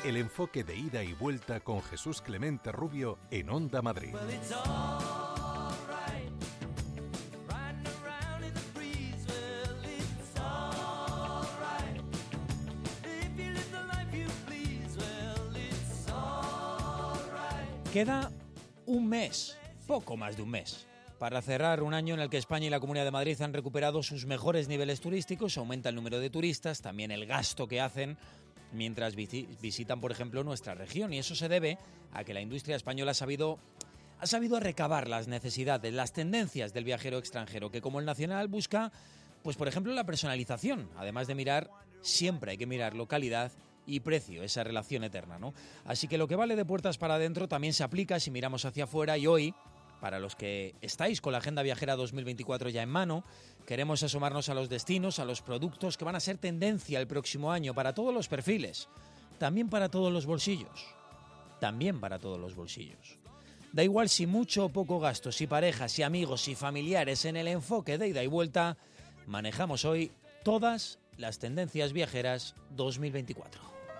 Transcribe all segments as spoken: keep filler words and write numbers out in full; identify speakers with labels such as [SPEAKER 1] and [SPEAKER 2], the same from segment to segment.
[SPEAKER 1] El enfoque de ida y vuelta con Jesús Clemente Rubio en Onda Madrid.
[SPEAKER 2] Queda un mes, poco más de un mes, para cerrar un año en el que España y la Comunidad de Madrid han recuperado sus mejores niveles turísticos, aumenta el número de turistas, también el gasto que hacen mientras visitan, por ejemplo, nuestra región. Y eso se debe a que la industria española ha sabido, ha sabido recabar las necesidades, las tendencias del viajero extranjero, que como el nacional busca, pues por ejemplo, la personalización. Además de mirar, siempre hay que mirar localidad y precio, esa relación eterna, ¿no? Así que lo que vale de puertas para adentro también se aplica si miramos hacia afuera, y hoy, para los que estáis con la Agenda Viajera dos mil veinticuatro ya en mano, queremos asomarnos a los destinos, a los productos que van a ser tendencia el próximo año para todos los perfiles, también para todos los bolsillos, también para todos los bolsillos. Da igual si mucho o poco gasto, si parejas, si amigos, si familiares, en el enfoque de ida y vuelta, manejamos hoy todas las tendencias viajeras dos mil veinticuatro.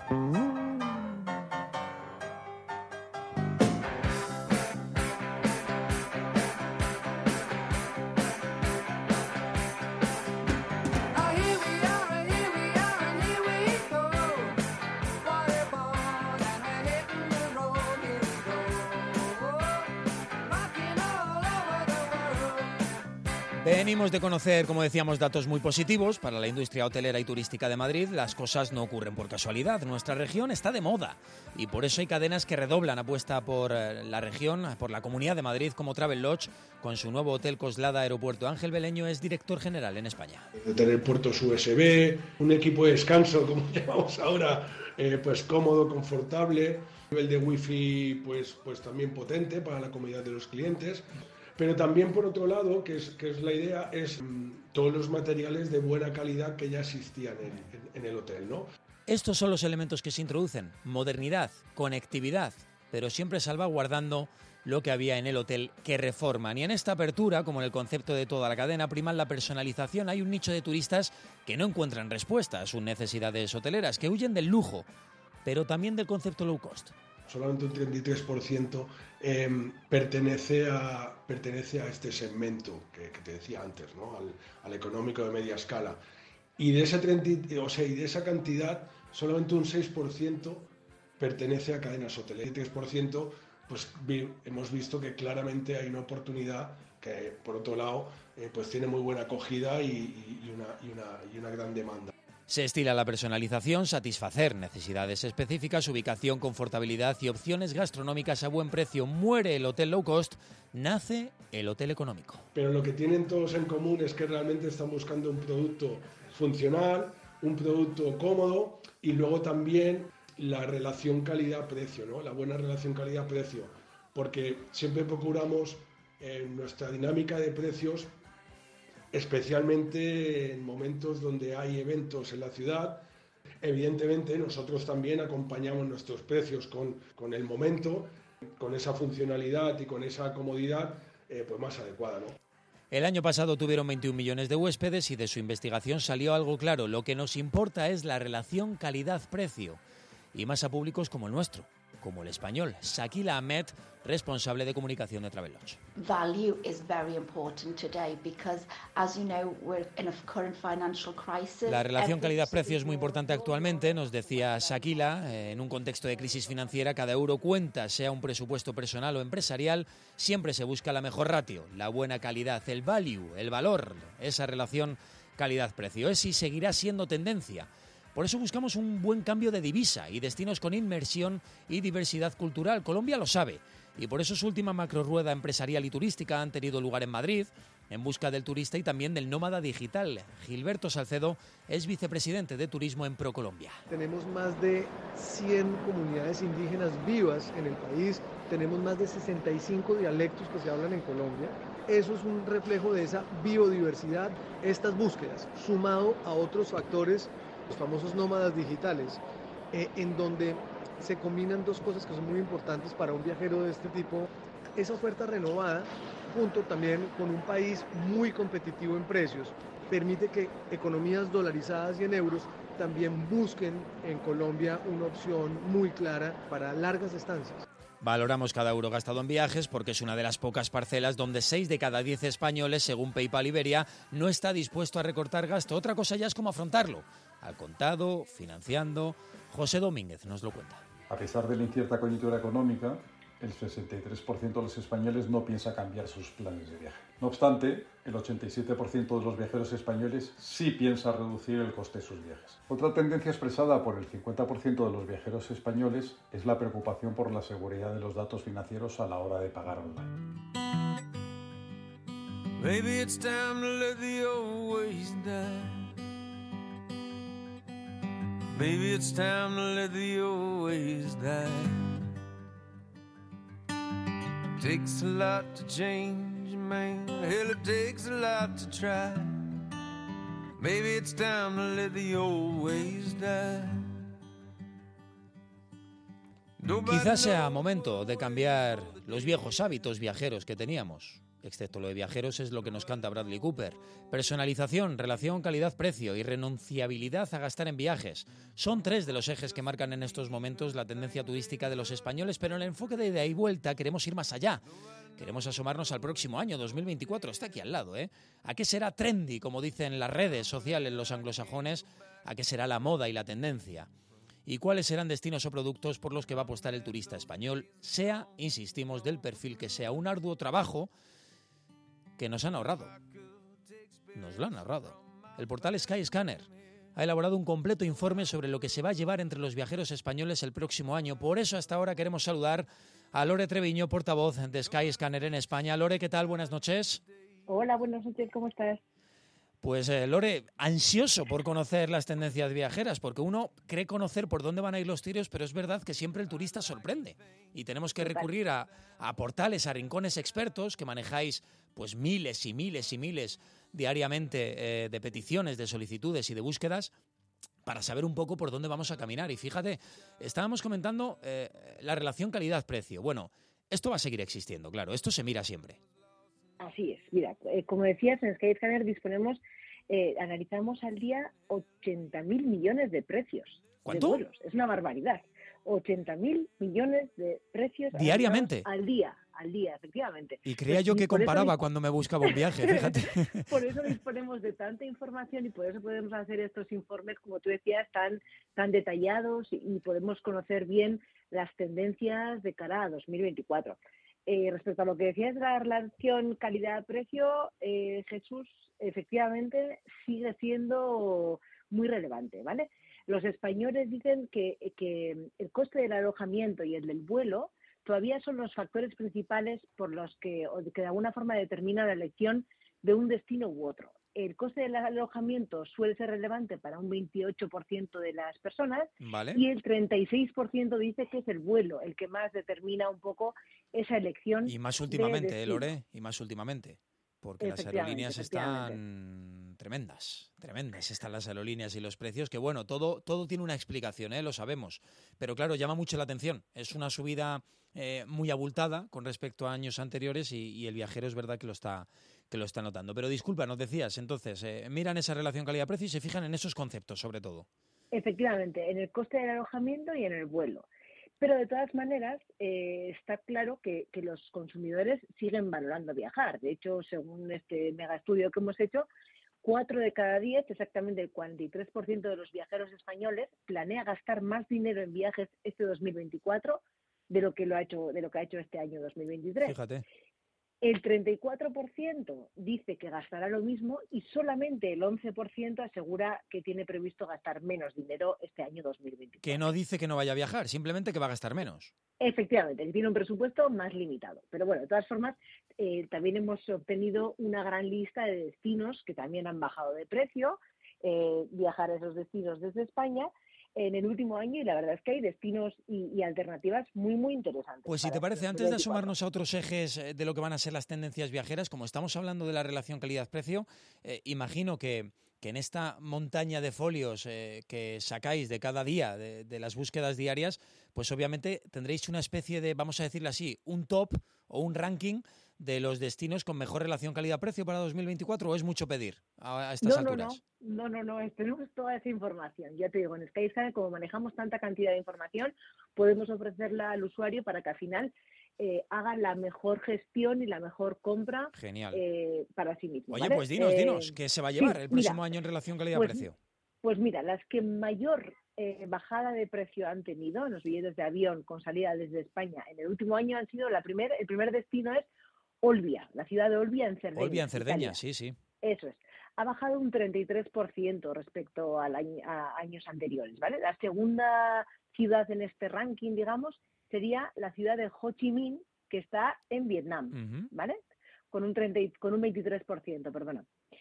[SPEAKER 2] Venimos de conocer, como decíamos, datos muy positivos para la industria hotelera y turística de Madrid. Las cosas no ocurren por casualidad. Nuestra región está de moda y por eso hay cadenas que redoblan apuesta por la región, por la Comunidad de Madrid, como Travelodge, con su nuevo hotel Coslada Aeropuerto. Ángel Beleño es director general en España.
[SPEAKER 3] De tener puertos U S B, un equipo de descanso, como llamamos ahora, eh, pues cómodo, confortable, nivel de wifi pues, pues también potente para la comodidad de los clientes. Pero también, por otro lado, que es, que es la idea, es mmm, todos los materiales de buena calidad que ya existían en, en, en el hotel, ¿no?
[SPEAKER 2] Estos son los elementos que se introducen: modernidad, conectividad, pero siempre salvaguardando lo que había en el hotel que reforman. Y en esta apertura, como en el concepto de toda la cadena, prima la personalización. Hay un nicho de turistas que no encuentran respuesta a sus necesidades hoteleras, que huyen del lujo, pero también del concepto low cost.
[SPEAKER 3] Solamente un treinta y tres por ciento eh, pertenece, a, pertenece a este segmento que, que te decía antes, ¿no? al, al económico de media escala. Y de, ese treinta, o sea, y de esa cantidad, solamente un seis por ciento pertenece a cadenas hoteleras. El tres por ciento, pues vi, hemos visto que claramente hay una oportunidad que, por otro lado, eh, pues tiene muy buena acogida y, y, y, una, y, una, y una gran demanda.
[SPEAKER 2] Se estila la personalización, satisfacer necesidades específicas, ubicación, confortabilidad y opciones gastronómicas a buen precio. Muere el hotel low cost, nace el hotel económico.
[SPEAKER 3] Pero lo que tienen todos en común es que realmente están buscando un producto funcional, un producto cómodo y luego también la relación calidad-precio, ¿no? La buena relación calidad-precio, porque siempre procuramos en nuestra dinámica de precios, especialmente en momentos donde hay eventos en la ciudad. Evidentemente nosotros también acompañamos nuestros precios con, con el momento, con esa funcionalidad y con esa comodidad eh, pues más adecuada, ¿no?
[SPEAKER 2] El año pasado tuvieron veintiún millones de huéspedes y de su investigación salió algo claro. Lo que nos importa es la relación calidad-precio, y más a públicos como el nuestro, como el español. Shakila Ahmed, responsable de comunicación de Travelodge.
[SPEAKER 4] Value is very important today because, as you know, we're in a current financial crisis.
[SPEAKER 2] La relación calidad-precio es muy importante actualmente, nos decía Shakila. En un contexto de crisis financiera, cada euro cuenta, sea un presupuesto personal o empresarial. Siempre se busca la mejor ratio, la buena calidad, el value, el valor, esa relación calidad-precio. Es y seguirá siendo tendencia. Por eso buscamos un buen cambio de divisa y destinos con inmersión y diversidad cultural. Colombia lo sabe y por eso su última macrorrueda empresarial y turística han tenido lugar en Madrid, en busca del turista y también del nómada digital. Gilberto Salcedo es vicepresidente de Turismo en ProColombia.
[SPEAKER 5] Tenemos más de cien comunidades indígenas vivas en el país, tenemos más de sesenta y cinco dialectos que se hablan en Colombia. Eso es un reflejo de esa biodiversidad, estas búsquedas, sumado a otros factores, los famosos nómadas digitales, eh, en donde se combinan dos cosas que son muy importantes para un viajero de este tipo. Esa oferta renovada junto también con un país muy competitivo en precios, permite que economías dolarizadas y en euros también busquen en Colombia una opción muy clara para largas estancias.
[SPEAKER 2] Valoramos cada euro gastado en viajes porque es una de las pocas parcelas donde seis de cada diez españoles, según PayPal Iberia, no está dispuesto a recortar gasto. Otra cosa ya es cómo afrontarlo. Al contado, financiando. José Domínguez nos lo cuenta.
[SPEAKER 6] A pesar de la incierta coyuntura económica, el sesenta y tres por ciento de los españoles no piensa cambiar sus planes de viaje. No obstante, el ochenta y siete por ciento de los viajeros españoles sí piensa reducir el coste de sus viajes. Otra tendencia expresada por el cincuenta por ciento de los viajeros españoles es la preocupación por la seguridad de los datos financieros a la hora de pagar online. Maybe it's time to let the old ways die. Maybe it's time to let the old ways die. Takes a lot to change, man. Hell, it takes a lot to try. Maybe it's time to let the old ways die.
[SPEAKER 2] Quizás sea momento de cambiar los viejos hábitos viajeros que teníamos. Excepto lo de viajeros es lo que nos canta Bradley Cooper. Personalización, relación calidad-precio y renunciabilidad a gastar en viajes. Son tres de los ejes que marcan en estos momentos la tendencia turística de los españoles, pero en el enfoque de ida y vuelta queremos ir más allá. Queremos asomarnos al próximo año, dos mil veinticuatro, está aquí al lado, ¿eh? ¿A qué será trendy, como dicen las redes sociales los anglosajones? ¿A qué será la moda y la tendencia? ¿Y cuáles serán destinos o productos por los que va a apostar el turista español? Sea, insistimos, del perfil que sea, un arduo trabajo que nos han ahorrado. Nos lo han ahorrado. El portal Skyscanner ha elaborado un completo informe sobre lo que se va a llevar entre los viajeros españoles el próximo año. Por eso hasta ahora queremos saludar a Lore Treviño, portavoz de Skyscanner en España. Lore, ¿qué tal? Buenas noches.
[SPEAKER 7] Hola, buenas noches, ¿cómo estás?
[SPEAKER 2] Pues eh, Lore, ansioso por conocer las tendencias viajeras, porque uno cree conocer por dónde van a ir los tiros, pero es verdad que siempre el turista sorprende. Y tenemos que recurrir a, a portales, a rincones expertos que manejáis pues miles y miles y miles diariamente eh, de peticiones, de solicitudes y de búsquedas para saber un poco por dónde vamos a caminar. Y fíjate, estábamos comentando eh, la relación calidad-precio. Bueno, esto va a seguir existiendo, claro, esto se mira siempre.
[SPEAKER 7] Así es, mira, eh, como decías, en Skyscanner disponemos, eh, analizamos al día ochenta mil millones de precios.
[SPEAKER 2] ¿Cuánto?
[SPEAKER 7] De vuelos. Es una barbaridad. ochenta mil millones de precios
[SPEAKER 2] diariamente.
[SPEAKER 7] Al día, al día, efectivamente.
[SPEAKER 2] Y creía
[SPEAKER 7] pues,
[SPEAKER 2] yo que comparaba
[SPEAKER 7] eso,
[SPEAKER 2] cuando me buscaba un viaje, fíjate.
[SPEAKER 7] Por eso disponemos de tanta información y por eso podemos hacer estos informes, como tú decías, tan, tan detallados y, y podemos conocer bien las tendencias de cara a dos mil veinticuatro. Eh, respecto a lo que decías de la relación calidad-precio, eh, Jesús, efectivamente sigue siendo muy relevante, ¿vale? Los españoles dicen que, que el coste del alojamiento y el del vuelo todavía son los factores principales por los que, o que de alguna forma determina la elección de un destino u otro. El coste del alojamiento suele ser relevante para un veintiocho por ciento de las personas,
[SPEAKER 2] ¿vale?
[SPEAKER 7] Y el treinta y seis por ciento dice que es el vuelo el que más determina un poco esa elección.
[SPEAKER 2] Y más últimamente,
[SPEAKER 7] de
[SPEAKER 2] ¿eh, Lore? Y más últimamente. Porque las aerolíneas están tremendas, tremendas están las aerolíneas y los precios, que bueno, todo, todo tiene una explicación, ¿eh? Lo sabemos. Pero claro, llama mucho la atención. Es una subida eh, muy abultada con respecto a años anteriores y, y el viajero es verdad que lo está que lo está notando. Pero disculpa, nos decías, entonces, eh, miran esa relación calidad-precio y se fijan en esos conceptos, sobre todo.
[SPEAKER 7] Efectivamente, en el coste del alojamiento y en el vuelo. Pero de todas maneras, eh, está claro que, que los consumidores siguen valorando viajar. De hecho, según este mega estudio que hemos hecho, cuatro de cada diez, exactamente el cuarenta y tres por ciento de los viajeros españoles, planea gastar más dinero en viajes este dos mil veinticuatro de lo que lo ha hecho, de lo que ha hecho este año dos mil veintitrés.
[SPEAKER 2] Fíjate.
[SPEAKER 7] El treinta y cuatro por ciento dice que gastará lo mismo y solamente el once por ciento asegura que tiene previsto gastar menos dinero este año dos mil veinticuatro.
[SPEAKER 2] Que no dice que no vaya a viajar, simplemente que va a gastar menos.
[SPEAKER 7] Efectivamente, que tiene un presupuesto más limitado. Pero bueno, de todas formas, eh, también hemos obtenido una gran lista de destinos que también han bajado de precio, eh, viajar a esos destinos desde España en el último año, y la verdad es que hay destinos y, y alternativas muy, muy interesantes.
[SPEAKER 2] Pues si te parece, antes de asomarnos a otros ejes de lo que van a ser las tendencias viajeras, como estamos hablando de la relación calidad-precio, eh, imagino que, que en esta montaña de folios eh, que sacáis de cada día, de, de las búsquedas diarias, pues obviamente tendréis una especie de, vamos a decirlo así, un top o un ranking de los destinos con mejor relación calidad-precio para dos mil veinticuatro, o es mucho pedir a, a estas
[SPEAKER 7] No, no,
[SPEAKER 2] alturas?
[SPEAKER 7] no, no, no, no, tenemos toda esa información. Ya te digo, en Skyscanner, como manejamos tanta cantidad de información, podemos ofrecerla al usuario para que al final eh, haga la mejor gestión y la mejor compra
[SPEAKER 2] Genial.
[SPEAKER 7] eh, para sí mismo.
[SPEAKER 2] Oye,
[SPEAKER 7] ¿vale?
[SPEAKER 2] pues dinos,
[SPEAKER 7] Eh,
[SPEAKER 2] dinos, ¿qué se va a llevar
[SPEAKER 7] sí,
[SPEAKER 2] el próximo
[SPEAKER 7] mira,
[SPEAKER 2] año en relación
[SPEAKER 7] pues,
[SPEAKER 2] calidad-precio?
[SPEAKER 7] pues mira, las que mayor eh, bajada de precio han tenido en los billetes de avión con salida desde España en el último año han sido la primer, el primer destino es Olbia, la ciudad de Olbia en Cerdeña.
[SPEAKER 2] Olbia en Cerdeña,
[SPEAKER 7] Italia.
[SPEAKER 2] sí, sí.
[SPEAKER 7] Eso es. Ha bajado un treinta y tres por ciento respecto al año, a años anteriores, ¿vale? La segunda ciudad en este ranking, digamos, sería la ciudad de Ho Chi Minh, que está en Vietnam,
[SPEAKER 2] Uh-huh.
[SPEAKER 7] ¿vale? Con un, treinta, con un veintitrés por ciento, perdona.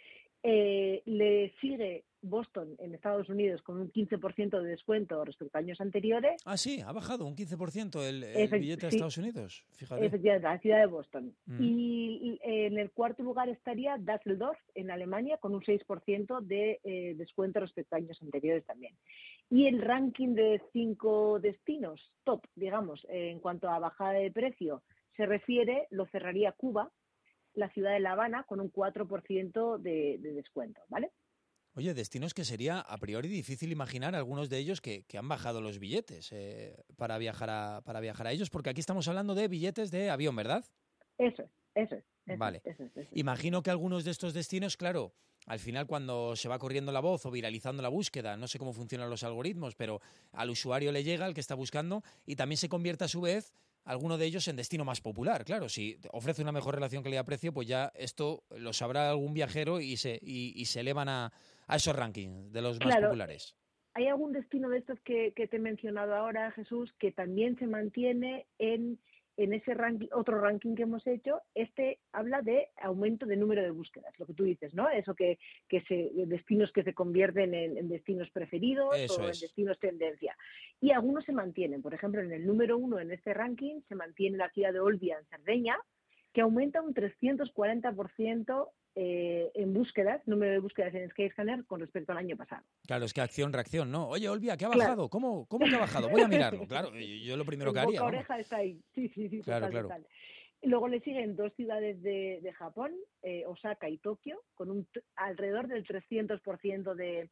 [SPEAKER 7] Eh, le sigue Boston en Estados Unidos con un quince por ciento de descuento respecto a años anteriores.
[SPEAKER 2] Ah, sí, ha bajado un quince por ciento el, el
[SPEAKER 7] Efect-
[SPEAKER 2] billete a
[SPEAKER 7] sí.
[SPEAKER 2] Estados Unidos, fíjate.
[SPEAKER 7] Efectivamente, la ciudad de Boston.
[SPEAKER 2] Mm.
[SPEAKER 7] Y en el cuarto lugar estaría Düsseldorf, en Alemania, con un seis por ciento de eh, descuento respecto a años anteriores también. Y el ranking de cinco destinos top, digamos, eh, en cuanto a bajada de precio se refiere, lo cerraría Cuba, la ciudad de La Habana, con un cuatro por ciento de, de descuento, ¿vale?
[SPEAKER 2] Oye, destinos que sería a priori difícil imaginar algunos de ellos que, que han bajado los billetes eh, para viajar a para viajar a ellos, porque aquí estamos hablando de billetes de avión, ¿verdad?
[SPEAKER 7] Eso es, eso es. Eso
[SPEAKER 2] Vale.
[SPEAKER 7] es, eso es, eso es.
[SPEAKER 2] Imagino que algunos de estos destinos, claro, al final cuando se va corriendo la voz o viralizando la búsqueda, no sé cómo funcionan los algoritmos, pero al usuario le llega, al que está buscando, y también se convierte a su vez alguno de ellos en destino más popular. Claro, si ofrece una mejor relación calidad-precio, pues ya esto lo sabrá algún viajero y se, y, y se elevan a, a esos rankings de los más
[SPEAKER 7] Claro.
[SPEAKER 2] populares.
[SPEAKER 7] Hay algún destino de estos que, que te he mencionado ahora, Jesús, que también se mantiene en, en ese ranking, otro ranking que hemos hecho. Este habla de aumento de número de búsquedas, lo que tú dices, ¿no? Eso que, que se, destinos que se convierten en, en destinos preferidos
[SPEAKER 2] Eso
[SPEAKER 7] o
[SPEAKER 2] es.
[SPEAKER 7] en destinos tendencia. Y algunos se mantienen. Por ejemplo, en el número uno en este ranking se mantiene la ciudad de Olbia en Cerdeña, que aumenta un trescientos cuarenta por ciento eh, en búsquedas, número de búsquedas en Skyscanner con respecto al año pasado.
[SPEAKER 2] Claro, es que acción-reacción, ¿no? Oye, Olvia, ¿qué ha
[SPEAKER 7] Claro.
[SPEAKER 2] bajado? ¿Cómo, ¿Cómo que ha bajado? Voy a mirarlo. Claro, yo lo primero que
[SPEAKER 7] El
[SPEAKER 2] haría.
[SPEAKER 7] boca
[SPEAKER 2] vamos.
[SPEAKER 7] oreja está ahí. Sí, sí, sí,
[SPEAKER 2] Claro,
[SPEAKER 7] total,
[SPEAKER 2] claro.
[SPEAKER 7] total. Y luego le siguen dos ciudades de, de Japón, eh, Osaka y Tokio, con un t- alrededor del trescientos por ciento de,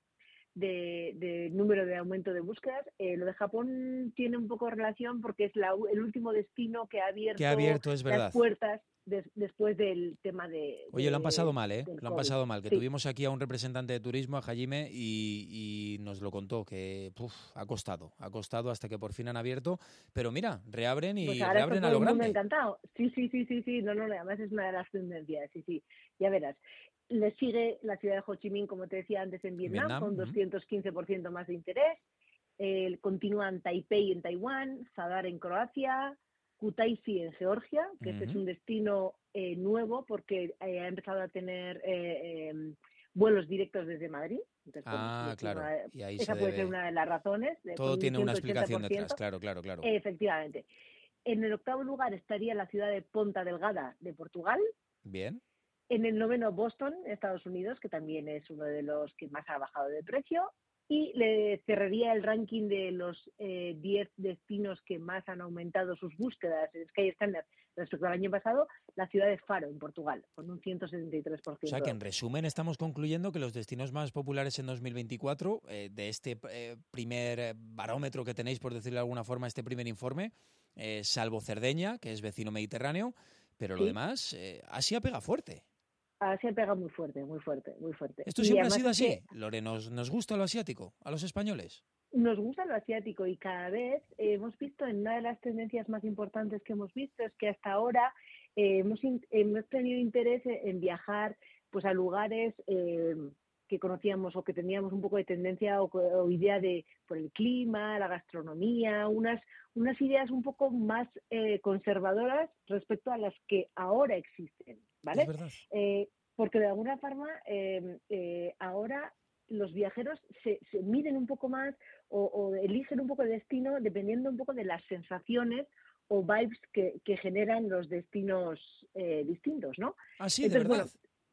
[SPEAKER 7] de, de número de aumento de búsquedas. Eh, lo de Japón tiene un poco relación porque es la, u- el último destino que ha abierto,
[SPEAKER 2] Que ha abierto, es verdad.
[SPEAKER 7] las puertas des- después del tema de...
[SPEAKER 2] Oye, lo han
[SPEAKER 7] de-
[SPEAKER 2] pasado mal, ¿eh?
[SPEAKER 7] del
[SPEAKER 2] Lo han
[SPEAKER 7] COVID.
[SPEAKER 2] pasado mal. Que
[SPEAKER 7] Sí.
[SPEAKER 2] tuvimos aquí a un representante de turismo, a Hajime, y, y nos lo contó, que puf, ha costado. Ha costado hasta que por fin han abierto. Pero mira, reabren y
[SPEAKER 7] Pues ahora está
[SPEAKER 2] reabren a
[SPEAKER 7] todo
[SPEAKER 2] lo
[SPEAKER 7] el mundo
[SPEAKER 2] grande.
[SPEAKER 7] encantado. Sí, sí, sí, sí, sí. No, no, no, además es una de las tendencias, sí, sí. Ya verás. Le sigue la ciudad de Ho Chi Minh, como te decía antes, en Vietnam,
[SPEAKER 2] Vietnam,
[SPEAKER 7] con
[SPEAKER 2] ujú.
[SPEAKER 7] doscientos quince por ciento más de interés. Eh, continúan Taipei en Taiwán, Zadar en Croacia, Kutaisi en Georgia, que este es
[SPEAKER 2] Ujú.
[SPEAKER 7] un destino eh, nuevo porque eh, ha empezado a tener eh, eh, vuelos directos desde Madrid. Entonces, bueno,
[SPEAKER 2] Ah,
[SPEAKER 7] es
[SPEAKER 2] claro.
[SPEAKER 7] una-
[SPEAKER 2] Y ahí
[SPEAKER 7] esa
[SPEAKER 2] se
[SPEAKER 7] puede
[SPEAKER 2] debe.
[SPEAKER 7] ser una de las razones. De,
[SPEAKER 2] Todo
[SPEAKER 7] con un
[SPEAKER 2] tiene una
[SPEAKER 7] ciento ochenta
[SPEAKER 2] explicación
[SPEAKER 7] por
[SPEAKER 2] detrás.
[SPEAKER 7] ciento.
[SPEAKER 2] Claro, claro, claro.
[SPEAKER 7] Efectivamente. En el octavo lugar estaría la ciudad de Ponta Delgada de Portugal.
[SPEAKER 2] Bien.
[SPEAKER 7] En el noveno, Boston, Estados Unidos, que también es uno de los que más ha bajado de precio. Y le cerraría el ranking de los eh, diez destinos que más han aumentado sus búsquedas en Skyscanner respecto al año pasado, la ciudad de Faro, en Portugal, con un ciento setenta y tres por
[SPEAKER 2] O
[SPEAKER 7] ciento.
[SPEAKER 2] sea que en resumen estamos concluyendo que los destinos más populares en dos mil veinticuatro, eh, de este eh, primer eh, barómetro que tenéis, por decirlo de alguna forma, este primer informe, eh, salvo Cerdeña, que es vecino mediterráneo, pero lo
[SPEAKER 7] Sí.
[SPEAKER 2] demás, eh, Asia pega fuerte.
[SPEAKER 7] Asia pega muy fuerte, muy fuerte, muy fuerte.
[SPEAKER 2] ¿Esto
[SPEAKER 7] Y
[SPEAKER 2] siempre ha
[SPEAKER 7] además
[SPEAKER 2] sido
[SPEAKER 7] es que
[SPEAKER 2] así? Lore, ¿nos, ¿nos gusta lo asiático a los españoles?
[SPEAKER 7] nos gusta lo asiático y cada vez eh, hemos visto en una de las tendencias más importantes que hemos visto es que hasta ahora eh, hemos, in- hemos tenido interés en viajar pues a lugares eh, que conocíamos o que teníamos un poco de tendencia o, o idea de por el clima, la gastronomía, unas unas ideas un poco más eh, conservadoras respecto a las que ahora existen, ¿vale?
[SPEAKER 2] Es verdad.
[SPEAKER 7] Eh, porque de alguna forma eh, eh, ahora los viajeros se, se miden un poco más o, o eligen un poco el destino dependiendo un poco de las sensaciones o vibes que, que generan los destinos eh, distintos, ¿no?
[SPEAKER 2] Ah, sí, de
[SPEAKER 7] Entonces,
[SPEAKER 2] verdad.
[SPEAKER 7] bueno,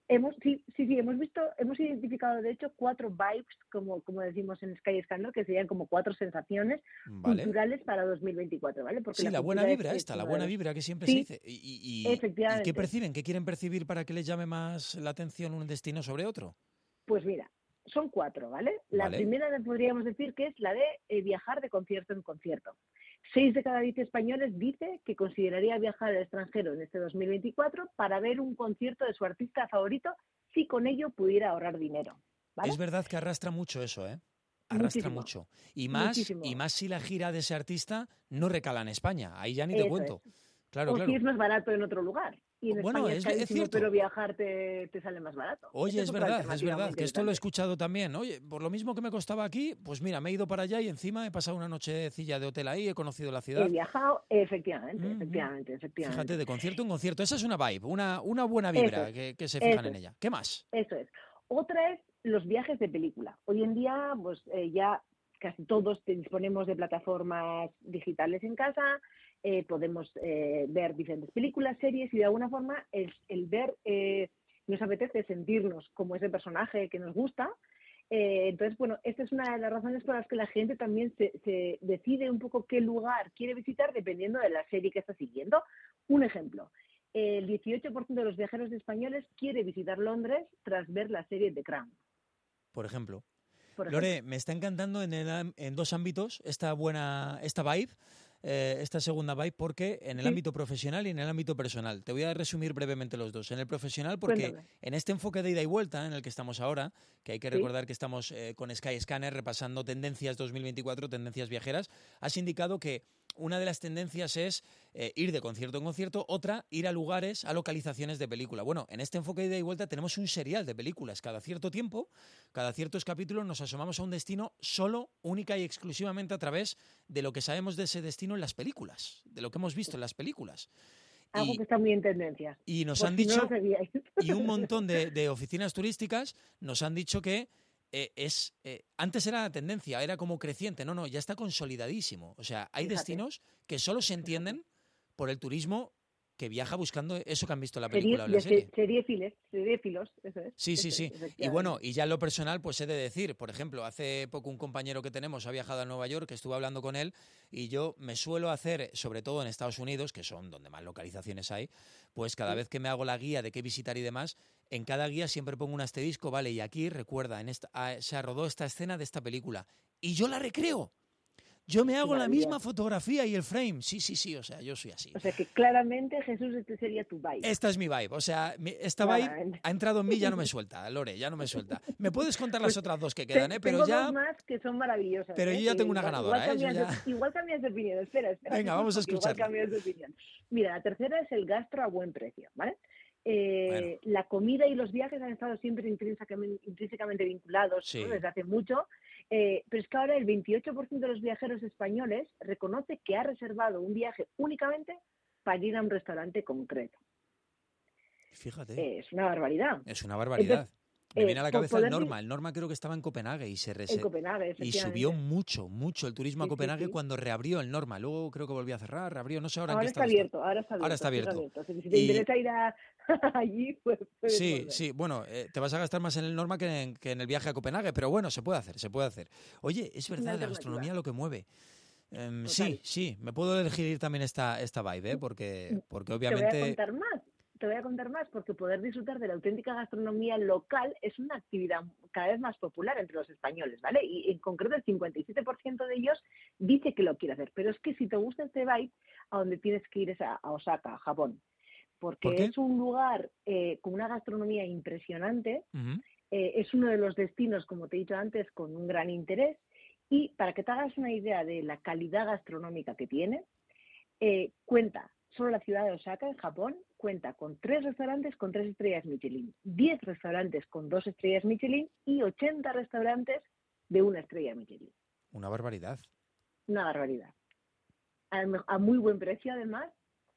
[SPEAKER 7] Hemos, sí, sí, sí, hemos visto, hemos identificado de hecho cuatro vibes, como, como decimos en Skyscanner, que serían como cuatro sensaciones
[SPEAKER 2] Vale.
[SPEAKER 7] culturales para dos mil veinticuatro, ¿vale? Porque
[SPEAKER 2] Sí, la,
[SPEAKER 7] la
[SPEAKER 2] buena
[SPEAKER 7] cultura es-
[SPEAKER 2] vibra
[SPEAKER 7] es
[SPEAKER 2] esta, la
[SPEAKER 7] uno de
[SPEAKER 2] buena
[SPEAKER 7] los-
[SPEAKER 2] vibra que siempre
[SPEAKER 7] Sí,
[SPEAKER 2] se dice. ¿Y, y- y- ¿y
[SPEAKER 7] efectivamente.
[SPEAKER 2] qué perciben? ¿Qué quieren percibir para que les llame más la atención un destino sobre otro?
[SPEAKER 7] Pues mira, son cuatro, ¿vale? La
[SPEAKER 2] Vale.
[SPEAKER 7] primera podríamos decir que es la de eh, viajar de concierto en concierto. Seis de cada diez españoles dice que consideraría viajar al extranjero en este dos mil veinticuatro para ver un concierto de su artista favorito si con ello pudiera ahorrar dinero, ¿vale?
[SPEAKER 2] Es verdad que arrastra mucho eso, ¿eh? Arrastra
[SPEAKER 7] Muchísimo,
[SPEAKER 2] mucho. Y más,
[SPEAKER 7] muchísimo.
[SPEAKER 2] y más si la gira de ese artista no recala en España. Ahí ya ni te
[SPEAKER 7] Eso
[SPEAKER 2] cuento.
[SPEAKER 7] es.
[SPEAKER 2] Claro,
[SPEAKER 7] o
[SPEAKER 2] claro.
[SPEAKER 7] si es más barato en otro lugar. Y en
[SPEAKER 2] Bueno,
[SPEAKER 7] España es
[SPEAKER 2] es- es
[SPEAKER 7] carísimo,
[SPEAKER 2] cierto.
[SPEAKER 7] pero viajar te, te sale más barato.
[SPEAKER 2] Oye,
[SPEAKER 7] Esa
[SPEAKER 2] es
[SPEAKER 7] otra
[SPEAKER 2] verdad, es
[SPEAKER 7] alternativa muy
[SPEAKER 2] verdad, que esto lo he
[SPEAKER 7] interesante.
[SPEAKER 2] escuchado también. Oye, por lo mismo que me costaba aquí, pues mira, me he ido para allá y encima he pasado una nochecilla de hotel ahí, he conocido la ciudad.
[SPEAKER 7] He viajado, efectivamente,
[SPEAKER 2] Mm, mm.
[SPEAKER 7] efectivamente, efectivamente.
[SPEAKER 2] Fíjate, de concierto en concierto. Esa es una vibe, una, una buena vibra
[SPEAKER 7] Eso es,
[SPEAKER 2] que, que se fijan
[SPEAKER 7] eso
[SPEAKER 2] en
[SPEAKER 7] es.
[SPEAKER 2] ella. ¿Qué más?
[SPEAKER 7] Eso es. Otra es los viajes de película. Hoy en día, pues eh, ya casi todos te- disponemos de plataformas digitales en casa, eh, podemos eh, ver diferentes películas, series y de alguna forma el, el ver eh, nos apetece sentirnos como ese personaje que nos gusta. Eh, entonces, bueno, esta es una de las razones por las que la gente también se, se decide un poco qué lugar quiere visitar dependiendo de la serie que está siguiendo. Un ejemplo, el dieciocho por ciento de los viajeros españoles quiere visitar Londres tras ver la serie The Crown.
[SPEAKER 2] Por ejemplo.
[SPEAKER 7] Por ejemplo.
[SPEAKER 2] Lore, me está encantando en, el am- en dos ámbitos esta buena, esta vibe, eh, esta segunda vibe, porque en el
[SPEAKER 7] Sí.
[SPEAKER 2] ámbito profesional y en el ámbito personal. Te voy a resumir brevemente los dos. En el profesional, porque
[SPEAKER 7] Cuéntame.
[SPEAKER 2] en este enfoque de ida y vuelta en el que estamos ahora, que hay que
[SPEAKER 7] Sí.
[SPEAKER 2] recordar que estamos eh, con Skyscanner repasando tendencias dos mil veinticuatro, tendencias viajeras, has indicado que una de las tendencias es eh, ir de concierto en concierto, otra, ir a lugares, a localizaciones de película. Bueno, en este enfoque de ida y vuelta tenemos un serial de películas. Cada cierto tiempo, cada ciertos capítulos nos asomamos a un destino solo, única y exclusivamente a través de lo que sabemos de ese destino en las películas, de lo que hemos visto en las películas.
[SPEAKER 7] Algo
[SPEAKER 2] Y-
[SPEAKER 7] que está muy en tendencia.
[SPEAKER 2] Y nos
[SPEAKER 7] Por
[SPEAKER 2] han
[SPEAKER 7] si no
[SPEAKER 2] dicho,
[SPEAKER 7] lo sabíais.
[SPEAKER 2] y un montón de, de oficinas turísticas nos han dicho que eh, es eh, antes era la tendencia, era como creciente. No, no, ya está consolidadísimo. O sea, hay
[SPEAKER 7] Fíjate.
[SPEAKER 2] destinos que solo se entienden por el turismo que viaja buscando eso que han visto en la
[SPEAKER 7] Serie,
[SPEAKER 2] película o en la
[SPEAKER 7] de
[SPEAKER 2] serie.
[SPEAKER 7] se- seriefiles, seriefilos, eso es.
[SPEAKER 2] Sí, sí,
[SPEAKER 7] eso
[SPEAKER 2] sí.
[SPEAKER 7] es,
[SPEAKER 2] Y
[SPEAKER 7] efectivamente.
[SPEAKER 2] bueno, y ya en lo personal, pues he de decir, por ejemplo, hace poco un compañero que tenemos ha viajado a Nueva York, que estuve hablando con él, y yo me suelo hacer, sobre todo en Estados Unidos, que son donde más localizaciones hay, pues cada
[SPEAKER 7] Sí.
[SPEAKER 2] vez que me hago la guía de qué visitar y demás, en cada guía siempre pongo un asterisco, vale, y aquí recuerda, en esta, ah, se rodó esta escena de esta película, y yo la recreo. Yo me hago la
[SPEAKER 7] maravilla.
[SPEAKER 2] misma fotografía y el frame. Sí, sí, sí, o sea, yo soy así.
[SPEAKER 7] O sea que claramente, Jesús, este sería tu vibe.
[SPEAKER 2] Esta es mi vibe, o sea, mi- esta vibe
[SPEAKER 7] Claramente.
[SPEAKER 2] ha entrado en mí, ya no me suelta, Lore, ya no me suelta. Me puedes contar las
[SPEAKER 7] Pues,
[SPEAKER 2] otras dos que
[SPEAKER 7] Te-
[SPEAKER 2] quedan, ¿eh? Pero
[SPEAKER 7] tengo
[SPEAKER 2] ya...
[SPEAKER 7] dos más que son maravillosas.
[SPEAKER 2] Pero
[SPEAKER 7] ¿eh?
[SPEAKER 2] yo ya
[SPEAKER 7] Que
[SPEAKER 2] tengo una
[SPEAKER 7] igual-
[SPEAKER 2] ganadora,
[SPEAKER 7] igual
[SPEAKER 2] ¿eh? Yo
[SPEAKER 7] cambias
[SPEAKER 2] ya-
[SPEAKER 7] de- igual cambias de opinión. Espera, espera.
[SPEAKER 2] Venga,
[SPEAKER 7] Jesús,
[SPEAKER 2] vamos a
[SPEAKER 7] porque igual
[SPEAKER 2] escucharla.
[SPEAKER 7] cambias de opinión. Mira, la tercera es el gastro a buen precio, ¿vale? Eh,
[SPEAKER 2] Bueno.
[SPEAKER 7] La comida y los viajes han estado siempre intrínsecamente, intrínsecamente vinculados,
[SPEAKER 2] Sí.
[SPEAKER 7] ¿no? Desde hace mucho, eh, pero es que ahora el veintiocho por ciento de los viajeros españoles reconoce que ha reservado un viaje únicamente para ir a un restaurante concreto.
[SPEAKER 2] Fíjate,
[SPEAKER 7] Eh, es una barbaridad.
[SPEAKER 2] es una barbaridad. Me
[SPEAKER 7] eh,
[SPEAKER 2] viene a la
[SPEAKER 7] por
[SPEAKER 2] cabeza el
[SPEAKER 7] poder
[SPEAKER 2] Norma. El Norma creo que estaba en Copenhague y se
[SPEAKER 7] En
[SPEAKER 2] rese-
[SPEAKER 7] Copenhague,
[SPEAKER 2] y
[SPEAKER 7] efectivamente.
[SPEAKER 2] subió mucho, mucho el turismo a
[SPEAKER 7] Sí, sí,
[SPEAKER 2] Copenhague
[SPEAKER 7] sí.
[SPEAKER 2] cuando reabrió el Norma. Luego creo que volvió a cerrar, reabrió, no sé ahora, en
[SPEAKER 7] Ahora
[SPEAKER 2] qué
[SPEAKER 7] está
[SPEAKER 2] estado
[SPEAKER 7] abierto, ahora está abierto.
[SPEAKER 2] Ahora está abierto.
[SPEAKER 7] Así que si te
[SPEAKER 2] Y-
[SPEAKER 7] interesa ir a, allí, pues puedes
[SPEAKER 2] Sí,
[SPEAKER 7] volver.
[SPEAKER 2] sí, bueno, eh, te vas a gastar más en el Norma que en, que en el viaje a Copenhague, pero bueno, se puede hacer, se puede hacer. Oye, es
[SPEAKER 7] una
[SPEAKER 2] verdad, la
[SPEAKER 7] alternativa.
[SPEAKER 2] gastronomía lo que mueve. Em,
[SPEAKER 7] Total.
[SPEAKER 2] sí, sí, me puedo elegir también esta, esta vibe, ¿eh? porque, porque
[SPEAKER 7] Te voy a
[SPEAKER 2] obviamente...
[SPEAKER 7] contar más. Te voy a contar más porque poder disfrutar de la auténtica gastronomía local es una actividad cada vez más popular entre los españoles, ¿vale? Y en concreto el cincuenta y siete por ciento de ellos dice que lo quiere hacer. Pero es que si te gusta este vibe, a donde tienes que ir es a, a Osaka, a Japón. Porque
[SPEAKER 2] ¿Por qué?
[SPEAKER 7] es un lugar eh, con una gastronomía impresionante.
[SPEAKER 2] Ujú.
[SPEAKER 7] Eh, es uno de los destinos, como te he dicho antes, con un gran interés. Y para que te hagas una idea de la calidad gastronómica que tiene, eh, cuenta, solo la ciudad de Osaka, en Japón, cuenta con tres restaurantes con tres estrellas Michelin, diez restaurantes con dos estrellas Michelin y ochenta restaurantes de una estrella Michelin.
[SPEAKER 2] Una barbaridad.
[SPEAKER 7] Una barbaridad. A, a muy buen precio, además.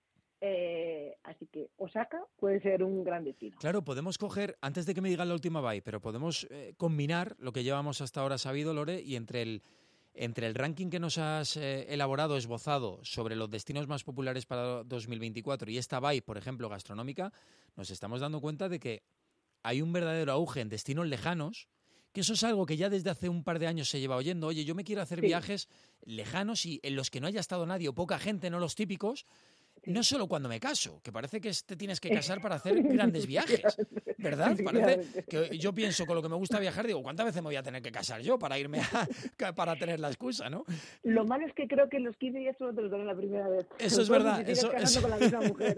[SPEAKER 7] Eh, así que Osaka puede ser un gran destino.
[SPEAKER 2] Claro, podemos coger, antes de que me digan la última vibe, pero podemos eh, combinar lo que llevamos hasta ahora sabido, Lore, y entre el, entre el ranking que nos has eh, elaborado, esbozado sobre los destinos más populares para dos mil veinticuatro y esta vibe, por ejemplo, gastronómica, nos estamos dando cuenta de que hay un verdadero auge en destinos lejanos, que eso es algo que ya desde hace un par de años se lleva oyendo. Oye, yo me quiero hacer sí. viajes lejanos y en los que no haya estado nadie o poca gente, no los típicos. No solo cuando me caso, que parece que te tienes que casar para hacer grandes viajes, ¿verdad? Parece que yo pienso con lo que me gusta viajar, digo, ¿cuántas veces me voy a tener que casar yo para irme a, para tener la excusa, ¿no?
[SPEAKER 7] Lo malo es que creo que los quince días solo te los dan la primera vez.
[SPEAKER 2] Eso es verdad.
[SPEAKER 7] Si
[SPEAKER 2] eso, eso...
[SPEAKER 7] con la misma mujer.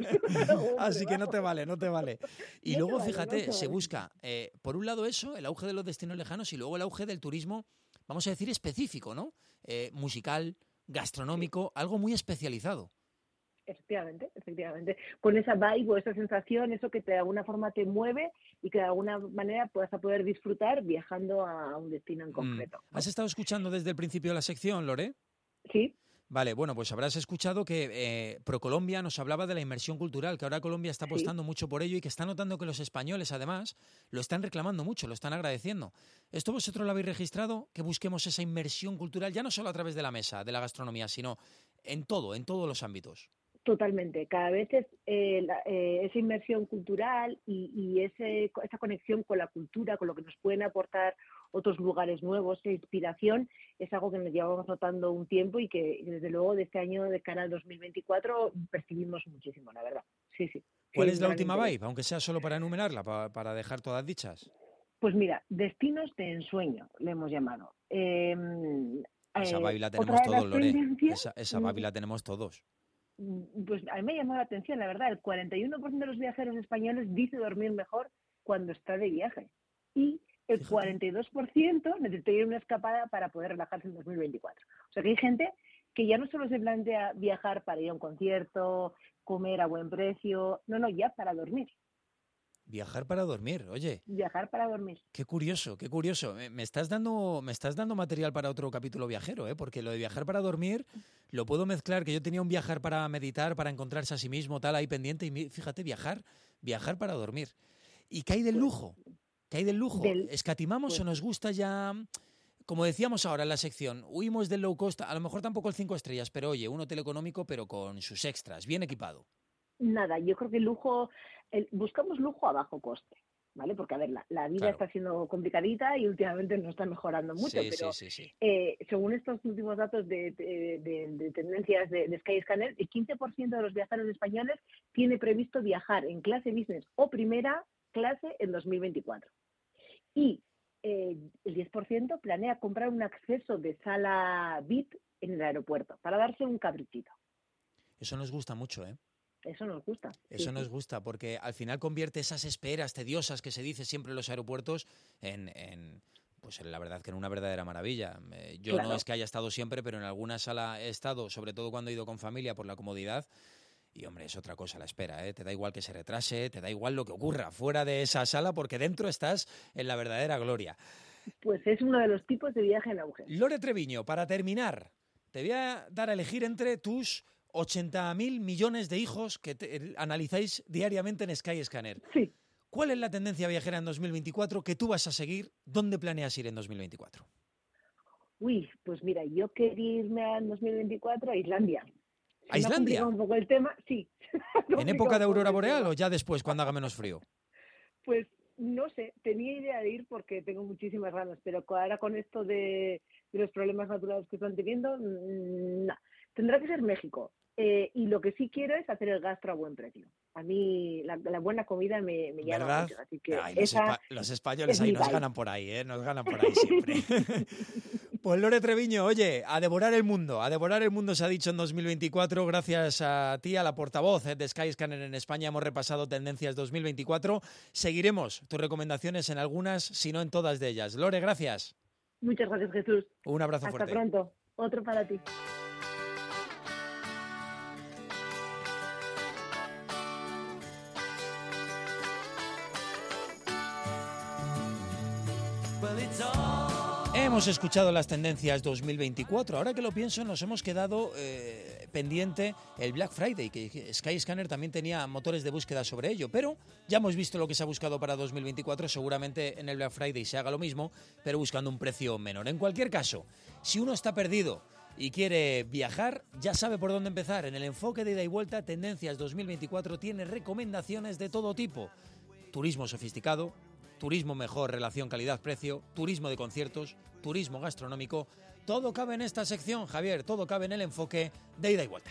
[SPEAKER 2] Así que no te vale, no te vale. Y
[SPEAKER 7] no
[SPEAKER 2] luego,
[SPEAKER 7] vale,
[SPEAKER 2] fíjate,
[SPEAKER 7] no
[SPEAKER 2] se
[SPEAKER 7] vale.
[SPEAKER 2] busca, eh, por un lado eso, el auge de los destinos lejanos y luego el auge del turismo, vamos a decir, específico, ¿no? Eh, musical, gastronómico, algo muy especializado.
[SPEAKER 7] Efectivamente, efectivamente. Con esa vibe o esa sensación, eso que te, de alguna forma te mueve y que de alguna manera puedas a poder disfrutar viajando a un destino en concreto.
[SPEAKER 2] ¿no? ¿Has estado escuchando desde el principio de la sección, Lore?
[SPEAKER 7] Sí.
[SPEAKER 2] Vale, bueno, pues habrás escuchado que eh, ProColombia nos hablaba de la inmersión cultural, que ahora Colombia está apostando sí. mucho por ello y que está notando que los españoles, además, lo están reclamando mucho, lo están agradeciendo. ¿Esto vosotros lo habéis registrado? Que busquemos esa inmersión cultural, ya no solo a través de la mesa, de la gastronomía, sino en todo, en todos los ámbitos.
[SPEAKER 7] Totalmente. Cada vez es eh, la, eh, esa inmersión cultural y, y ese, esa conexión con la cultura, con lo que nos pueden aportar otros lugares nuevos, esa inspiración, es algo que nos llevamos notando un tiempo y que desde luego de este año de cara al dos mil veinticuatro percibimos muchísimo, la verdad. Sí, sí.
[SPEAKER 2] ¿Cuál
[SPEAKER 7] sí,
[SPEAKER 2] es la última vibe? Aunque sea solo para enumerarla, para, para dejar todas dichas.
[SPEAKER 7] Pues mira, destinos de ensueño, le hemos llamado. Eh,
[SPEAKER 2] esa vibe la
[SPEAKER 7] eh,
[SPEAKER 2] tenemos todos, Lore.
[SPEAKER 7] tendencias,
[SPEAKER 2] Esa, esa vibe la tenemos todos.
[SPEAKER 7] Pues a mí me ha llamado la atención, la verdad, el cuarenta y uno por ciento de los viajeros españoles dice dormir mejor cuando está de viaje y el Fíjate. cuarenta y dos por ciento necesita ir una escapada para poder relajarse en dos mil veinticuatro. O sea que hay gente que ya no solo se plantea viajar para ir a un concierto, comer a buen precio, no, no, ya para dormir.
[SPEAKER 2] Viajar para dormir, oye.
[SPEAKER 7] Viajar para dormir.
[SPEAKER 2] Qué curioso, qué curioso. Me estás dando, me estás dando material para otro capítulo viajero, ¿eh? Porque lo de viajar para dormir lo puedo mezclar, que yo tenía un viajar para meditar, para encontrarse a sí mismo, tal, ahí pendiente, y fíjate, viajar, viajar para dormir. ¿Y qué hay del lujo? ¿Qué hay del lujo? Del... ¿Escatimamos pues... o nos gusta ya, como decíamos ahora en la sección, huimos del low cost, a lo mejor tampoco el cinco estrellas, pero oye, un hotel económico, pero con sus extras, bien equipado?
[SPEAKER 7] Nada, yo creo que el lujo, el, buscamos lujo a bajo coste, ¿vale? Porque, a ver, la, la vida claro. está siendo complicadita y últimamente no está mejorando mucho,
[SPEAKER 2] sí,
[SPEAKER 7] pero
[SPEAKER 2] sí, sí, sí.
[SPEAKER 7] Eh, según estos últimos datos de, de, de, de tendencias de, de Skyscanner, el quince por ciento de los viajeros españoles tiene previsto viajar en clase business o primera clase en dos mil veinticuatro. Y eh, el diez por ciento planea comprar un acceso de sala V I P en el aeropuerto para darse un caprichito.
[SPEAKER 2] Eso nos gusta mucho, ¿eh?
[SPEAKER 7] Eso nos gusta.
[SPEAKER 2] Eso
[SPEAKER 7] sí,
[SPEAKER 2] nos
[SPEAKER 7] sí.
[SPEAKER 2] gusta, porque al final convierte esas esperas tediosas que se dice siempre en los aeropuertos en, en pues en la verdad que en una verdadera maravilla. Eh, yo
[SPEAKER 7] claro.
[SPEAKER 2] no es que haya estado siempre, pero en alguna sala he estado, sobre todo cuando he ido con familia por la comodidad. Y, hombre, es otra cosa la espera, ¿eh? Te da igual que se retrase, te da igual lo que ocurra fuera de esa sala, porque dentro estás en la verdadera gloria.
[SPEAKER 7] Pues es uno de los tipos de viaje en auge.
[SPEAKER 2] Lore Treviño, para terminar, te voy a dar a elegir entre tus ochenta mil millones de hijos que te, analizáis diariamente en Skyscanner.
[SPEAKER 7] Sí.
[SPEAKER 2] ¿Cuál es la tendencia viajera en dos mil veinticuatro que tú vas a seguir? ¿Dónde planeas ir en dos mil veinticuatro?
[SPEAKER 7] Uy, pues mira, yo quería irme en dos mil veinticuatro a Islandia.
[SPEAKER 2] ¿A Islandia?
[SPEAKER 7] Un poco el tema, sí.
[SPEAKER 2] ¿En época de aurora boreal o ya después, cuando haga menos frío?
[SPEAKER 7] Pues no sé, tenía idea de ir porque tengo muchísimas ganas, pero ahora con esto de, de los problemas naturales que están teniendo, no. Tendrá que ser México. Eh, y lo que sí quiero es hacer el gastro a buen precio. A mí la, la buena comida me, me llama
[SPEAKER 2] ¿verdad?
[SPEAKER 7] mucho. Así que
[SPEAKER 2] Ay, los,
[SPEAKER 7] esa
[SPEAKER 2] espa los españoles ahí nos
[SPEAKER 7] vibe.
[SPEAKER 2] ganan por ahí, ¿eh? Nos ganan por ahí siempre. Pues Lore Treviño, oye, a devorar el mundo, a devorar el mundo se ha dicho en dos mil veinticuatro, gracias a ti, a la portavoz de Skyscanner en España, hemos repasado tendencias dos mil veinticuatro, seguiremos tus recomendaciones en algunas, si no en todas de ellas. Lore, gracias.
[SPEAKER 7] Muchas gracias, Jesús.
[SPEAKER 2] Un abrazo
[SPEAKER 7] Hasta
[SPEAKER 2] fuerte.
[SPEAKER 7] Hasta pronto. Otro para ti.
[SPEAKER 2] Hemos escuchado las tendencias dos mil veinticuatro. Ahora que lo pienso, nos hemos quedado eh, pendiente el Black Friday, que Skyscanner también tenía motores de búsqueda sobre ello, pero ya hemos visto lo que se ha buscado para dos mil veinticuatro. Seguramente en el Black Friday se haga lo mismo, pero buscando un precio menor. En cualquier caso, si uno está perdido y quiere viajar, ya sabe por dónde empezar. En el enfoque de ida y vuelta, Tendencias dos mil veinticuatro tiene recomendaciones de todo tipo. Turismo sofisticado, turismo mejor, relación calidad-precio, turismo de conciertos, turismo gastronómico. Todo cabe en esta sección, Javier, todo cabe en el enfoque de ida y vuelta.